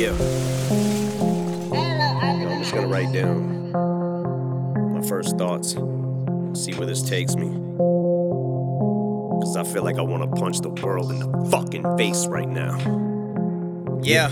Yeah. I'm just gonna write down my first thoughts, see where this takes me. Cause I feel like I wanna punch the world in the fucking face right now. Yeah.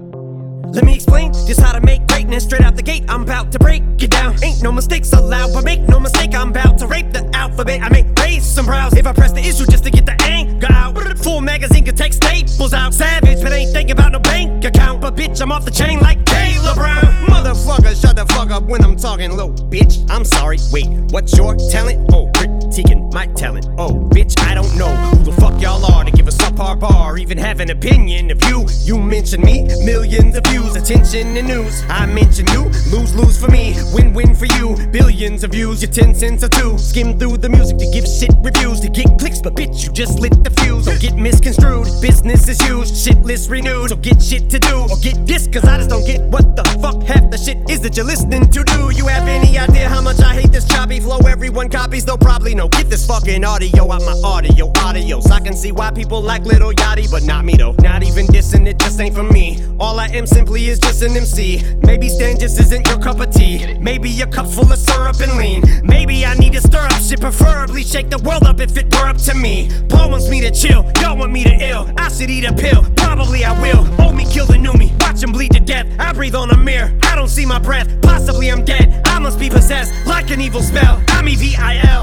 Let me explain just how to make greatness. Straight out the gate, I'm about to break it down. Ain't no mistakes allowed, but make no mistake, I'm about to rape the alphabet. I may raise some brows if I press the issue just to get the anger out. Full magazine could take staples out. Savage, but ain't thinking about no bank account. But bitch, I'm off the chain like Taylor Brown. Motherfucker, shut the fuck up when I'm talking low. Bitch, I'm sorry, wait, what's your talent? Oh, critiquing my talent. Oh, bitch, I don't know who the fuck y'all are to give a subpar bar, even have an opinion of you. You mention me, millions of views, attention and news. I mention you, lose for me, win for you. Billions of views, your 10 cents or two. Skim through the music to give shit reviews, to get clicks, but bitch, you just lit the fuse. Don't get misconstrued, business is used, shit list renewed. So get shit to do, or get this, cause I just don't get what the fuck half the shit is that you're listening to. Do you have any idea how much I hate this choppy flow? Everyone copies, though probably no. Get this fucking audio out my audios. I can see why people like Lil Yachty, but not me though. Not even dissing, it just ain't for me. All I am simply is just an MC. Maybe Stan just isn't your cup of tea. Maybe your cup's full of syrup and lean. Maybe I need to stir up shit, preferably shake the world up if it were up to me. Paul wants me to chill, y'all want me to ill. I should eat a pill, probably I will. Old me kill the new me, watch him bleed to death. I breathe on a mirror, I don't see my breath. Possibly I'm dead, I must be possessed like an evil spell. I'm EVIL.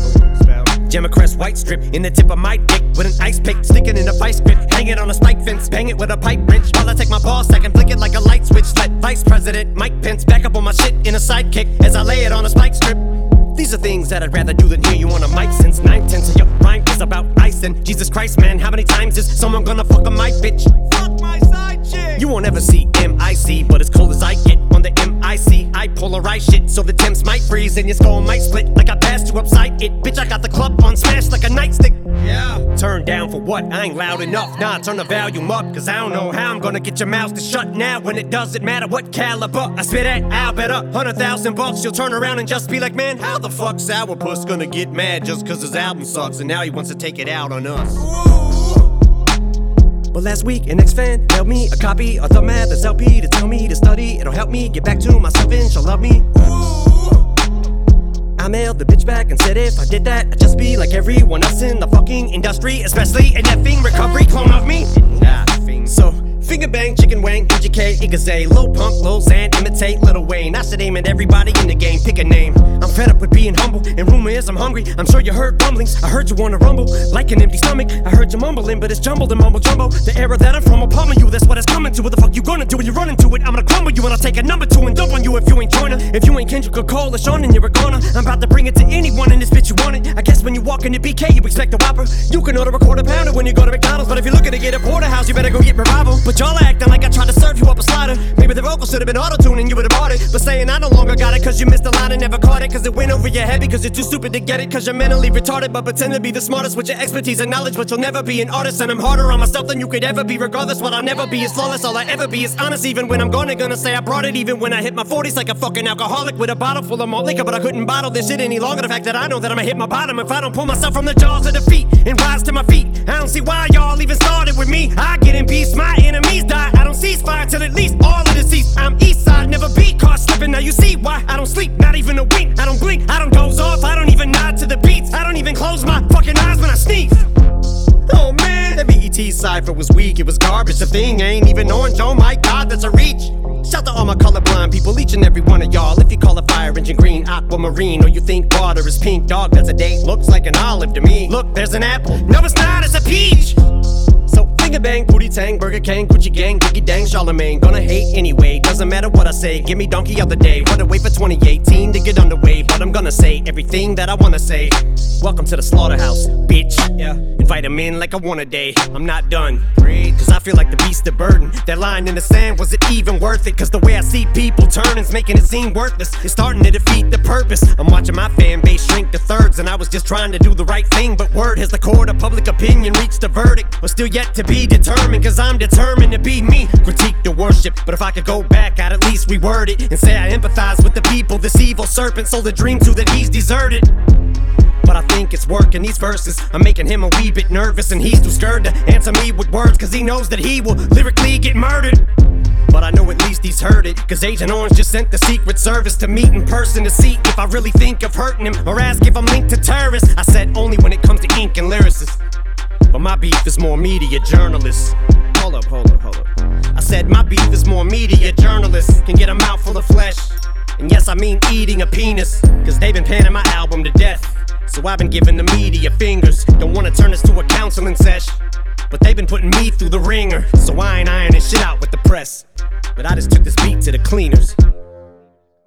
Democrats white strip in the tip of my dick with an ice pick, sticking in a vice grip, hang it on a spike fence, bang it with a pipe wrench while I take my ball sack and flick it like a light switch. Let Vice President Mike Pence back up on my shit in a sidekick as I lay it on a spike strip. These are things that I'd rather do than hear you on a mic, since 9/10 of your rhyme is about ice. And Jesus Christ, man, how many times is someone gonna fuck on my bitch? Fuck my side chick. You won't ever see MIC, but as cold as I get on the MIC, I polarize shit so the Temps might freeze and your skull might split like I passed you upside it. Bitch, I got the club on smash like a nightstick. Yeah. Turn down for what? I ain't loud enough. Nah, turn the volume up, cause I don't know how I'm gonna get your mouth to shut now when it doesn't matter what caliber I spit at. I'll bet $100,000 you'll turn around and just be like, man, how the fuck Sourpuss gonna get mad just cause his album sucks and now he wants to take it out on us? But last week, an ex-fan mailed me a copy of the Mathers LP to tell me to study. It'll help me get back to myself and she'll love me. I mailed the bitch back and said if I did that, I'd just be like everyone else in the fucking industry, especially an effing recovery clone of me. So, finger bang, chicken wang, PGK, Igazay, Lil Pump, Lil Xan, imitate Lil Wayne. I should aim at everybody in the game, pick a name. I'm fed up with being humble, and rumor is I'm hungry. I'm sure you heard rumblings, I heard you wanna rumble like an empty stomach. I heard you mumbling, but it's jumbled and mumble jumbo. The era that I'm from will pummel you, that's what it's coming to. What the fuck you gonna do when you run into it? I'm gonna crumble you and I'll take a number 2 and dump on you if you ain't joiner. If you ain't Kendrick Cole or Sean, then you're a goner. I'm about to bring it to anyone in this bitch you want it. I guess when you walk into BK, you expect a Whopper. You can order a quarter pounder when you go to McDonald's, but if you're looking to get a porterhouse, you better go get Revival. But y'all acting like I tried to serve you up a slider. Maybe the vocals should have been auto-tuned and you would've bought it. But saying I no longer got it cause you missed a line and never caught it, cause it went over your head because you're too stupid to get it, cause you're mentally retarded but pretend to be the smartest with your expertise and knowledge, but you'll never be an artist. And I'm harder on myself than you could ever be. Regardless, what I'll never be is flawless. All I ever be is honest, even when I'm gonna say I brought it. Even when I hit my 40s like a fucking alcoholic with a bottle full of malt liquor, but I couldn't bottle this shit any longer. The fact that I know that I'ma hit my bottom if I don't pull myself from the jaws of defeat and rise to my feet. I don't see why y'all even started with me. I get in peace, my enemies die. I don't cease fire till at least all of the cease. I'm east side, never be caught slipping. Now you see why I don't sleep, not even a wink. I don't blink, I don't doze off, I don't even nod to the beats. I don't even close my fucking eyes when I sneeze. Oh man, that BET cypher was weak, it was garbage. The thing ain't even orange, oh my god, that's a reach. Shout to all my colorblind people, each and every one of y'all. If you call a fire engine green, aquamarine, or you think water is pink, dog, that's a date, looks like an olive to me. Look, there's an apple, no it's not, it's a peach. So finger bang, booty tang, Burger King, Gucci gang, Biggie dang, Charlemagne. Gonna hate anyway, doesn't matter what I say. Give me donkey of the day, wanna wait for 2018 to get underway. But I'm gonna say everything that I wanna say. Welcome to the slaughterhouse, bitch. Yeah, invite him in like I want a day. I'm not done, cause I feel like the beast of burden. That line in the sand, was it even worth it? Cause the way I see people turning's making it seem worthless. It's starting to defeat the purpose. I'm watching my fan base shrink to thirds, and I was just trying to do the right thing. But word has the court of public opinion reached a verdict. We're still yet to be determined, cause I'm determined to be me. Critique the worship, but if I could go back, I'd at least reword it and say I empathize with the people this evil serpent sold a dream to that he's deserted. But I think it's working, these verses I'm making him a wee bit nervous, and he's too scared to answer me with words, cause he knows that he will lyrically get murdered. but I know at least he's heard it. Cause Agent Orange just sent the Secret Service to meet in person to see if I really think of hurting him, or ask if I'm linked to terrorists. I said only when it comes to ink and lyricists, but my beef is more media journalists. Hold up. I said my beef is more media journalists can get a mouthful of flesh. And yes, I mean eating a penis, cause they've been panning my album to death. So I've been giving the media fingers. Don't wanna turn this to a counseling sesh, but they've been putting me through the ringer. So I ain't ironing shit out with the press, but I just took this beat to the cleaners.